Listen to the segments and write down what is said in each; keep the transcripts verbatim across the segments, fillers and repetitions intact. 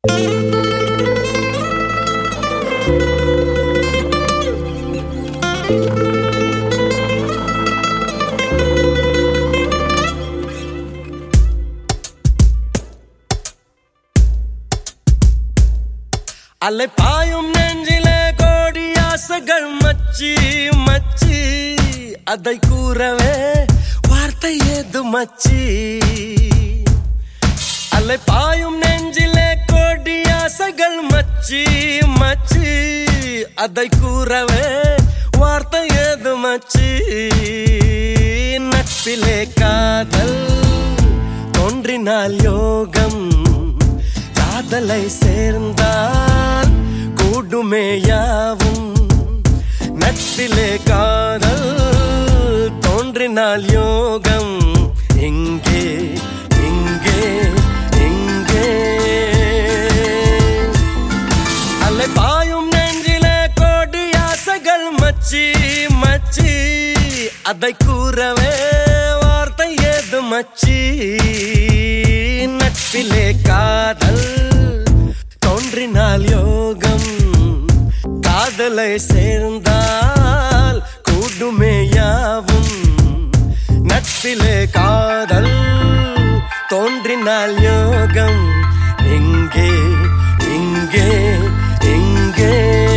அலை பாயும் நெஞ்சிலே கோடி ஆசைகள் மச்சி மச்சி அதை கூறவே வார்த்தை ஏது மச்சி. அலை பாயும் நெஞ்சிலே கோடி ஆசைகள் மச்சி மச்சி அதை கூறவே வார்த்தை ஏது மச்சி. நட்பிலே காதல் தோன்றினால் யோகம், காதலை சேர்ந்தால் கூடுமே யாவும். நட்பிலே காதல் தோன்றினால் யோகம், எங்கே எங்கே எங்கே. அலை பாயும் நெஞ்சிலே கோடி ஆசைகள் மச்சி மச்சி அதை கூறவே வார்த்தை ஏது மச்சி. நட்பிலே காதல் தோன்றினால் யோகம், காதலை சேர்ந்தால் கூடுமே யாவும். நட்பிலே காதல் தோன்றினால் யோகம், எங்கே எங்கே எங்கே.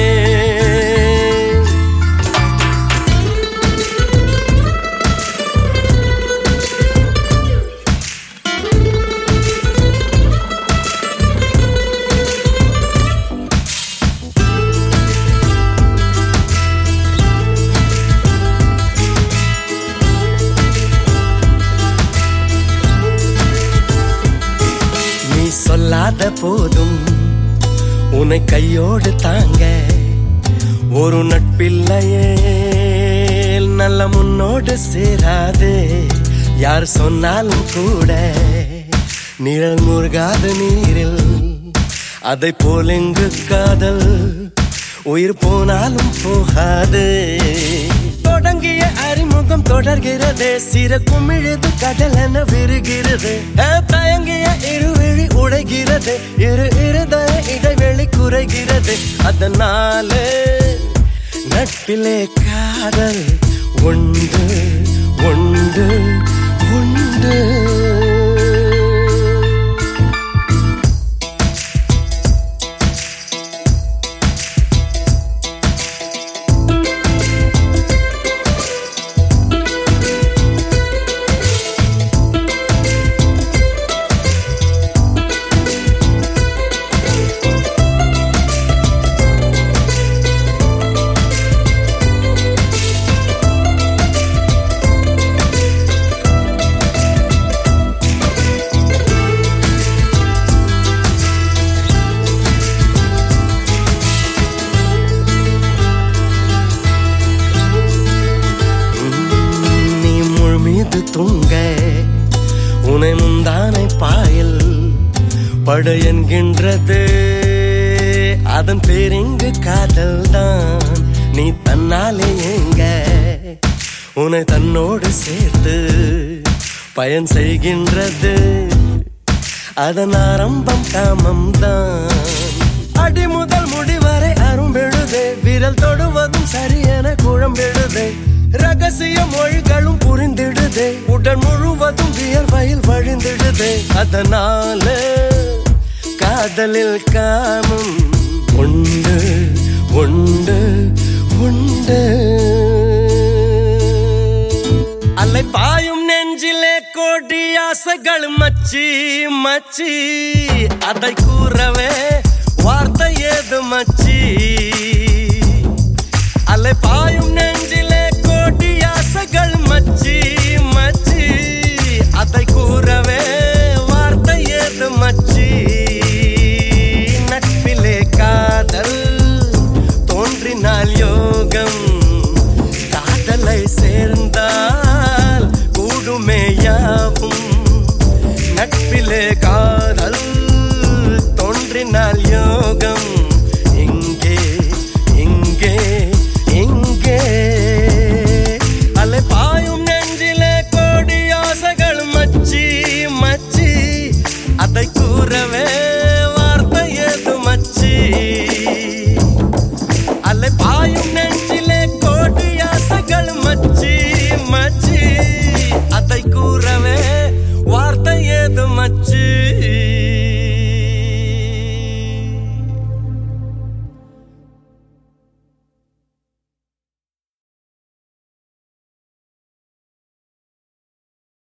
சொல்லாத போதும் உன்னை கையோடு தாங்க ஒரு நட்பில்லையே நல்ல முன்னோடு சேராது. யார் சொன்னாலும் கூட நிழல் முருகாத நீரில் அதை போல் எங்கு காதல் உயிர் போனாலும் போகாது. தொடங்கிய அறிமுகம் தொடர்கிறது, சிற குமிழுது கடல் என விருகிறது. தயங்கிய இருவிழி உடைகிறது, இரு இருதய இடைவெளி குறைகிறது. அதனால நட்பிலே காதல் உண்டு உண்டு உண்டு. தூங்க உனை முந்தானை பாயில் பட என்கின்றது, அதன் பேரிங்கு காதல் தான். நீ தன்னாலே எங்க உன்னை தன்னோடு சேர்த்து பயன் செய்கின்றது, அதன் ஆரம்பம் காமம் தான். அடி முதல் முடிவரை அரும்பெழுது, விரல் தொடுவதும் சரியென குழம்பெழுது. ரகசிய மொழிகளும் புரிந்திடுதே, உடல் முழுவதும் வியர்வையில் வழிந்திடுதே. அதனால காதலில் காமம் உண்டு உண்டு உண்டு. அலை பாயும் நெஞ்சிலே கோடி ஆசைகள் மச்சி மச்சி அதை கூறவே வார்த்தை ஏது மச்சி. அலை பாயும் நெஞ்சிலே கோடி ஆசைகள் மச்சி மச்சி அதை கூறவே வார்த்தை ஏது மச்சி. நட்பிலே காதல் தோன்றினால் யோகம், காதலை சேர்ந்தால் கூடுமே யாவும். நட்பிலே காதல் தோன்றினால் யோகம்.